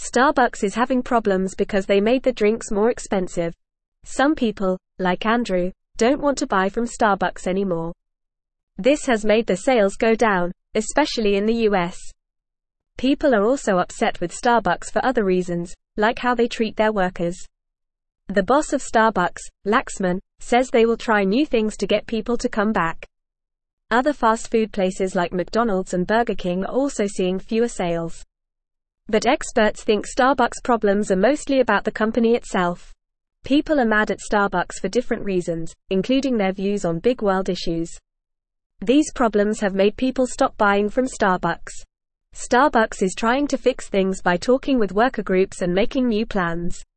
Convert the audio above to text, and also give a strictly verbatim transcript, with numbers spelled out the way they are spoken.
Starbucks is having problems because they made the drinks more expensive. Some people, like Andrew, don't want to buy from Starbucks anymore. This has made the sales go down, especially in the U S. People are also upset with Starbucks for other reasons, like how they treat their workers. The boss of Starbucks, Laxman, says they will try new things to get people to come back. Other fast food places like McDonald's and Burger King are also seeing fewer sales. But experts think Starbucks' problems are mostly about the company itself. People are mad at Starbucks for different reasons, including their views on big world issues. These problems have made people stop buying from Starbucks. Starbucks is trying to fix things by talking with worker groups and making new plans.